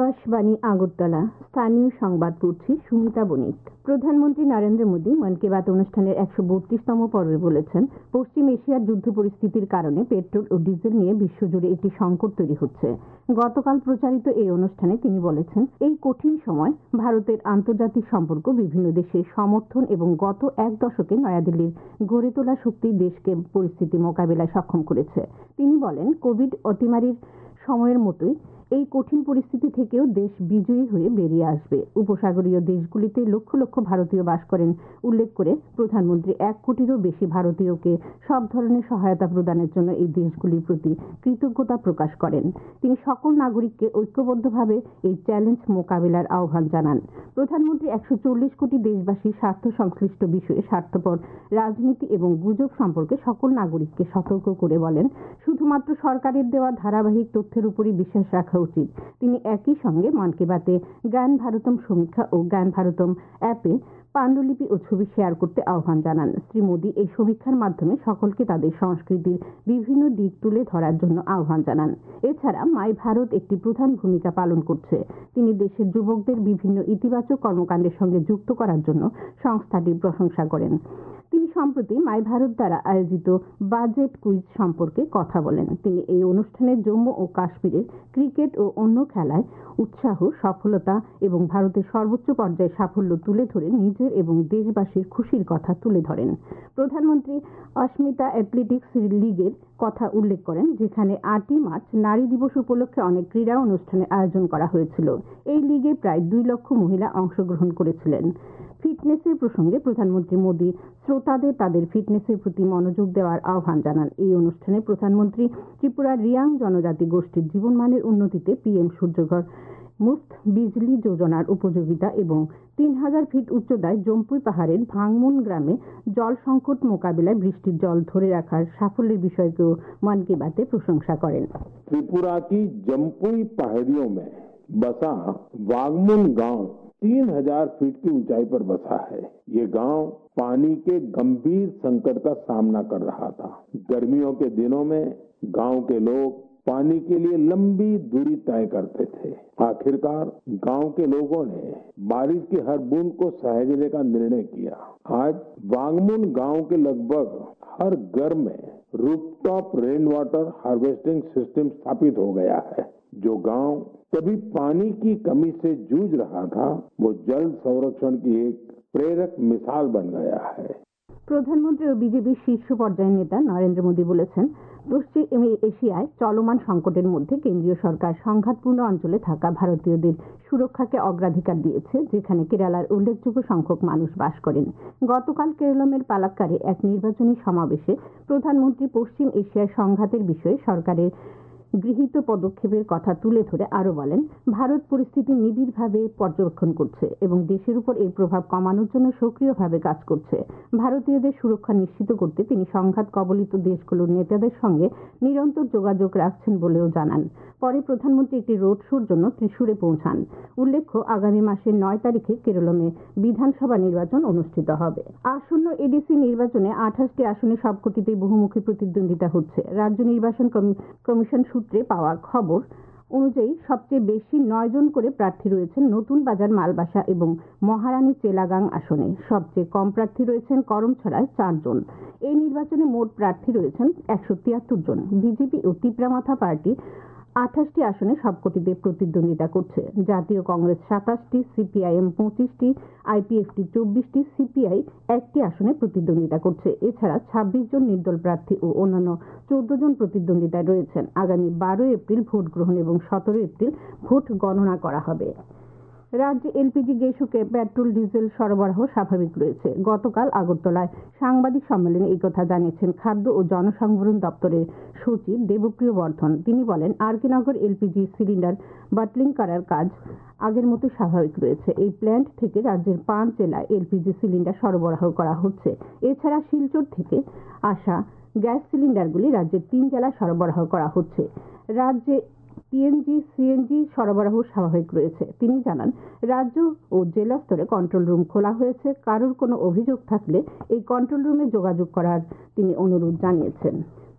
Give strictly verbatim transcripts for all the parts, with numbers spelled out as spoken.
আকাশবাণী আগরতলা স্থানীয় সংবাদ পড়ছি সুমিতা বণিক। প্রধানমন্ত্রী নরেন্দ্র মোদী মন কি বাত অনুষ্ঠানের একশো বত্রিশতম পর্বে বলেছেন, পশ্চিম এশিয়ার যুদ্ধ পরিস্থিতির কারণে পেট্রোল ও ডিজেল নিয়ে বিশ্বজুড়ে একটি সংকট তৈরি হচ্ছে। গতকাল প্রচারিত এই অনুষ্ঠানে তিনি বলেছেন, এই কঠিন সময় ভারতের আন্তর্জাতিক সম্পর্ক বিভিন্ন দেশের সমর্থন এবং গত এক দশকে নয়াদিল্লির গড়ে তোলা শক্তি দেশকে পরিস্থিতি মোকাবিলায় সক্ষম করেছে। তিনি বলেন, কোভিড অতিমারির সময়ের মতোই এই কঠিন পরিস্থিতি থেকেও দেশ বিজয়ী হয়ে বেরিয়ে আসবে। উপসাগরীয় দেশগুলিতে লক্ষ লক্ষ ভারতীয় বাস করেন উল্লেখ করে প্রধানমন্ত্রী এক কোটিরও বেশি ভারতীয়কে সব ধরনের সহায়তা প্রদানের জন্য এই দেশগুলির প্রতি কৃতজ্ঞতা প্রকাশ করেন। তিনি সকল নাগরিককে ঐক্যবদ্ধভাবে এই চ্যালেঞ্জ মোকাবিলার আহ্বান জানান। প্রধানমন্ত্রী একশো চল্লিশ কোটি দেশবাসীর স্বার্থ সংশ্লিষ্ট বিষয়ে স্বার্থপর রাজনীতি এবং গুজব সম্পর্কে সকল নাগরিককে সতর্ক করে বলেন, শুধুমাত্র সরকারের দেওয়া ধারাবাহিক তথ্যের উপরই বিশ্বাস রাখা উচিত। তিনি একই সঙ্গে মন কি বাতে জ্ঞান ভারতম সমীক্ষা ও জ্ঞান ভারতম অ্যাপে পাণ্ডুলিপি ও ছবি শেয়ার করতে আহ্বান জানান। শ্রী মোদী এই সমীক্ষার মাধ্যমে সকলকে তাদের সংস্কৃতির বিভিন্ন দিক তুলে ধরার জন্য আহ্বান জানান। এছাড়া মাই ভারত একটি প্রধান ভূমিকা পালন করছে। তিনি দেশের যুবকদের বিভিন্ন ইতিবাচক কর্মকাণ্ডের সঙ্গে যুক্ত করার জন্য সংস্থাটির প্রশংসা করেন। তিনি সম্প্রতি মাই ভারত দ্বারা আয়োজিত বাজেট কুইজ সম্পর্কে কথা বলেন। তিনি এই অনুষ্ঠানে জম্মু ও কাশ্মীরের ক্রিকেট ও অন্য খেলায় উৎসাহ, সফলতা এবং ভারতের সর্বোচ্চ পর্যায়ে সাফল্য তুলে ধরে নিজের এবং দেশবাসীর খুশির কথা তুলে ধরেন। প্রধানমন্ত্রী অস্মিতা অ্যাথলেটিক্স লিগের কথা উল্লেখ করেন, যেখানে আটই মার্চ নারী দিবস উপলক্ষে অনেক ক্রীড়া অনুষ্ঠানের আয়োজন করা হয়েছিল। এই লিগে প্রায় দুই লক্ষ মহিলা অংশগ্রহণ করেছিলেন। ফিটনেসের প্রসঙ্গে প্রধানমন্ত্রী মোদী শ্রোতাদের তাদের ফিটনেসের প্রতি মনোযোগ দেওয়ার আহ্বান জানান। এই অনুষ্ঠানে প্রধানমন্ত্রী ত্রিপুরার রিয়াং জনজাতি গোষ্ঠীর জীবনমানের উন্নতিতে পিএম সূর্যঘর মুফত বিজলি যোজনার উপযোগিতা এবং তিন হাজার ফিট উচ্চতায় জম্পুই পাহাড়ের ভাংমুন গ্রামে জল সংকট মোকাবিলায় বৃষ্টির জল ধরে রাখার সাফল্যের বিষয়কেও মন কি বাতে প্রশংসা করেন। त्रिपुरा की जम्पुई पहाड़ियों में बसा वागमुन गांव तीन हजार फीट की ऊंचाई पर बसा है। ये गांव पानी के गंभीर संकट का सामना कर रहा था। गर्मियों के दिनों में गांव के लोग पानी के लिए लंबी दूरी तय करते थे। आखिरकार गांव के लोगों ने बारिश की हर बूंद को सहेजने का निर्णय किया। आज वांगमुन गांव के लगभग हर घर में rooftop rain water harvesting system स्थापित हो गया है। जो गांव कभी पानी की कमी से जूझ रहा था, वो जल संरक्षण की एक प्रेरक मिसाल बन गया है। প্রধানমন্ত্রী ও বিজেপির শীর্ষ পর্যায়ের নেতা নরেন্দ্র মোদী বলেছেন, পশ্চিম এশিয়ায় চলমান সংকটের মধ্যে কেন্দ্রীয় সরকার সংঘাতপূর্ণ অঞ্চলে থাকা ভারতীয়দের সুরক্ষাকে অগ্রাধিকার দিয়েছে, যেখানে কেরালার উল্লেখযোগ্য সংখ্যক মানুষ বাস করেন। গতকাল কেরলের পালাক্কারে এক নির্বাচনী সমাবেশে প্রধানমন্ত্রী পশ্চিম এশিয়ার সংঘাতের বিষয়ে সরকারের গৃহীত পদক্ষেপের কথা তুলে ধরে আরো বলেন, ভারত পরিস্থিতি নিবিড়ভাবে পর্যবেক্ষণ করছে এবং দেশের উপর এর প্রভাব কমানোর জন্য সক্রিয়ভাবে কাজ করছে। ভারতীয়দের সুরক্ষা নিশ্চিত করতে তিনি সংঘাত কবলিত দেশগুলোর নেতাদের সঙ্গে নিরন্তর যোগাযোগ রাখছেন বলেও জানান। পরে প্রধানমন্ত্রী একটি রোড শোর জন্য ত্রিশূরে পৌঁছান। উল্লেখ্য, আগামী মাসের নয় তারিখে কেরলে বিধানসভা নির্বাচন অনুষ্ঠিত হবে। আসন্ন এডিসি নির্বাচনে আঠাশটি আসনে সবকটিতেই বহুমুখী প্রতিদ্বন্দ্বিতা হচ্ছে। রাজ্য নির্বাচন কমিশন সূত্রে পাওয়া খবর অনুযায়ী সবচেয়ে বেশি নয় জন করে প্রার্থী রয়েছেন নতুন বাজার, মালবাসা এবং মহারানী চেলাগাং আসনে। সবচেয়ে কম প্রার্থী রয়েছেন করমছড়ায় চারজন। এই নির্বাচনে মোট প্রার্থী রয়েছেন একশো তিয়াত্তর জন। বিজেপি ও তিপ্রামাথা পার্টি আঠাশটি আসনে সবকটিতে প্রতিদ্বন্দ্বিতা করছে। জাতীয় কংগ্রেস সাতাশটি, সিপিআইএম পঁচিশটি, আইপিএফটি চব্বিশটি, সিপিআই একটি আসনে প্রতিদ্বন্দ্বিতা করছে। এছাড়া ছাব্বিশ জন নির্দল প্রার্থী ও অন্যান্য চোদ্দ জন প্রতিদ্বন্দ্বিতায় রয়েছেন। আগামী বারোই এপ্রিল ভোট গ্রহণ এবং সতেরো এপ্রিল ভোট গণনা করা হবে। রাজ্যে এলপিজি গ্যাস ও পেট্রোল ডিজেল সরবরাহ স্বাভাবিক রয়েছে। গতকাল আগরতলায় সাংবাদিক সম্মেলনে এই কথা জানিয়েছেন খাদ্য ও জনসংবরণ দপ্তরের সচিব দেবপ্রিয় বর্ধন। তিনি বলেন, আর কে নগর এলপিজি সিলিন্ডার বাটলিং করার কাজ আগের মতো স্বাভাবিক রয়েছে। এই প্ল্যান্ট থেকে রাজ্যের পাঁচ জেলায় এলপিজি সিলিন্ডার সরবরাহ করা হচ্ছে। এছাড়া শিলচর থেকে আসা গ্যাস সিলিন্ডারগুলি রাজ্যের তিন জেলায় সরবরাহ করা হচ্ছে। রাজ্যে পিএনজি, সিএনজি সরবরাহ স্বাভাবিক রয়েছে। তিনি জানান, রাজ্য ও জেলা স্তরে কন্ট্রোল রুম খোলা হয়েছে। কারোর কোনো অভিযোগ থাকলে এই কন্ট্রোল রুমে যোগাযোগ করার তিনি অনুরোধ জানিয়েছেন।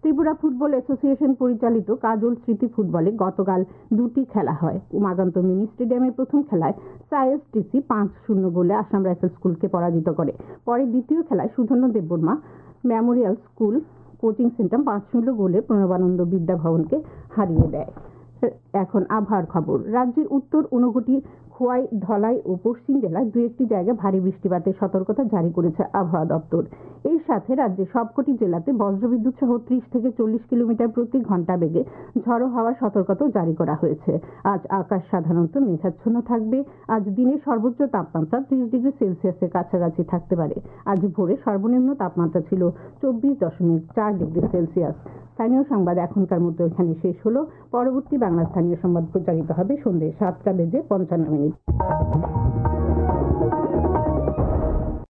ত্রিপুরা ফুটবল অ্যাসোসিয়েশন পরিচালিত কাজল স্মৃতি ফুটবলে গতকাল দুটি খেলা হয়। উমাকান্ত মিনি স্টেডিয়ামের প্রথম খেলায় সাইএসটিসি পাঁচ শূন্য গোলে আসাম রাইফেল স্কুলকে পরাজিত করে। পরে দ্বিতীয় খেলায় Sudhanya Debbarma memorial school coaching centre পাঁচ শূন্য গোলে প্রণবানন্দ বিদ্যা ভবনকে হারিয়ে দেয়। এখন আবহাওয়ার খবর। রাজ্যের উত্তর ঊনকোটি, খোয়াই, ধলাই ও পশ্চিম জেলায় দু একটি জায়গায় ভারী বৃষ্টিপাতের সতর্কতা জারি করেছে আবহাওয়া দপ্তর। এর সাথে রাজ্যের সবকটি জেলাতে বজ্রবিদ্যুৎ সহ ত্রিশ থেকে চল্লিশ কিলোমিটার প্রতি ঘন্টা বেগে ঝড়ো হাওয়ার সতর্কতাও জারি করা হয়েছে। আজ আকাশ সাধারণত মেঘাচ্ছন্ন থাকবে। আজ দিনের সর্বোচ্চ তাপমাত্রা ত্রিশ ডিগ্রি সেলসিয়াসের কাছাকাছি থাকতে পারে। আজ ভোরে সর্বনিম্ন তাপমাত্রা ছিল চব্বিশ দশমিক চার ডিগ্রি সেলসিয়াস। স্থানীয় সংবাদ এখনকার মতো এখানে শেষ হলো। পরবর্তী বাংলা স্থানীয় সংবাদ প্রচারিত হবে সন্ধ্যে সাতটা বেজে পঞ্চান্ন মিনিট।